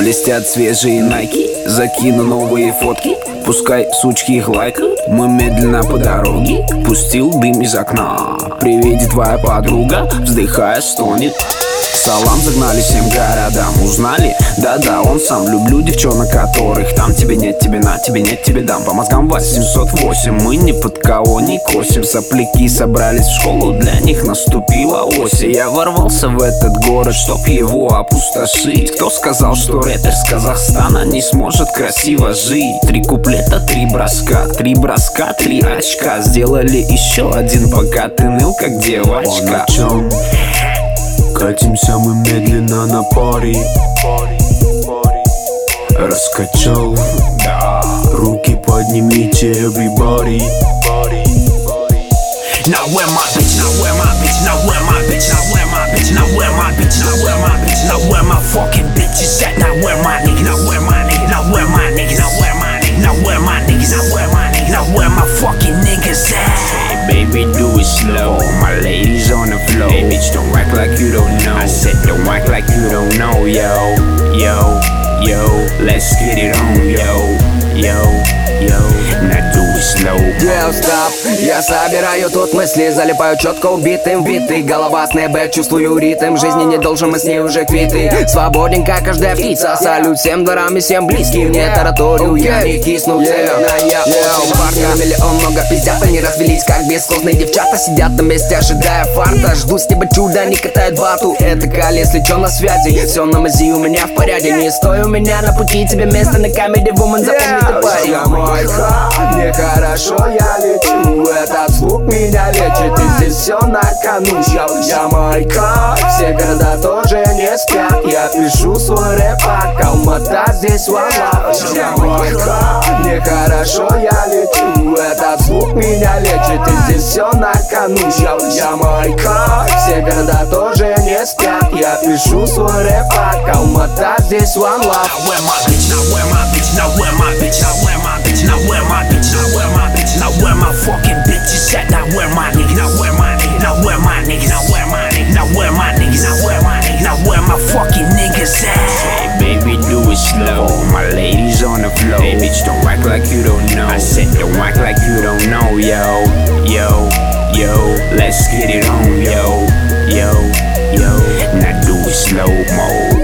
Блестят свежие найки, закину новые фотки. Пускай сучки их лайкают, мы медленно по дороге. Пустил дым из окна, при виде твоя подруга, вздыхая, стонет. Салам загнали всем городам, узнали? Да-да, он сам. Люблю девчонок, которых там тебе нет, тебе на, тебе нет, тебе дам. По мозгам 808, мы ни под кого не косим. Сопляки собрались в школу, для них наступила осень. Я ворвался в этот город, чтоб его опустошить. Кто сказал, что рэпер с Казахстана не сможет красиво жить? 3 куплета, 3 броска, 3 броска, 3 очка. Сделали еще один, пока ты ныл, как девочка. Катимся мы медленно на паре. Раскачал, Да. руки поднимите, everybody. Now where my bitch, now where my bitch, now where my bitch, now where my bitch, now where my bitch, now where my bitch, now where my fucking bitch is at? Now where my nigga, now where my nigga, now where my nigga, now where my nigga, now where my niggas, now where my nigga, now where my fucking niggas at? Hey baby, do it slow. My ladies on the floor. Hey bitch, don't act like you don't know. I said don't act like you don't know, yo, yo, yo. Let's get it on, yo, yo, yo. Now do it slow. Стоп, я собираю тут мысли, залипаю четко убитым, битый. Голова с неба, чувствую ритм. Жизни не должен, мы с ней уже квиты. Свободен, как каждая птица. Салют всем дворам и всем близким. Не тараторю, я не кисну цельно. Я парня миллион, много пиздят. Они развелись, как бесхозные девчата. Сидят на месте, ожидая фарта. Жду с неба чуда, не катают вату. Это Кали, если чё, на связи. Все на мази, у меня в порядке. Не стой у меня на пути, тебе место на камере, вумен, запомни ты, парень. Нехорошо я лечу, этот звук меня лечит, и здесь все на кону. Ямайка, все города тоже не спят. Я пишу свой рэп, Алмата здесь вала. Ямайка, нехорошо я лечу, этот звук меня лечит, и здесь все на кону. Ямайка, все города тоже не спят. Я пишу свой рэп, Алмата здесь one love. Now where my bitch, now where my bitch, now where my bitch, now where my bitch, now where my bitch, now where my bitch, now where my fucking bitch is at? Now where my nigga, now where my nigga, now where my nigga, now where my nigga, now where my niggas, now where my nigga, now where my fucking niggas at? Hey baby, do it slow. My ladies on the floor. Hey bitch, don't act like you don't know. I said don't act like you don't know, yo, yo, yo. Let's get it on, yo, yo, yo. Now do it slow mo.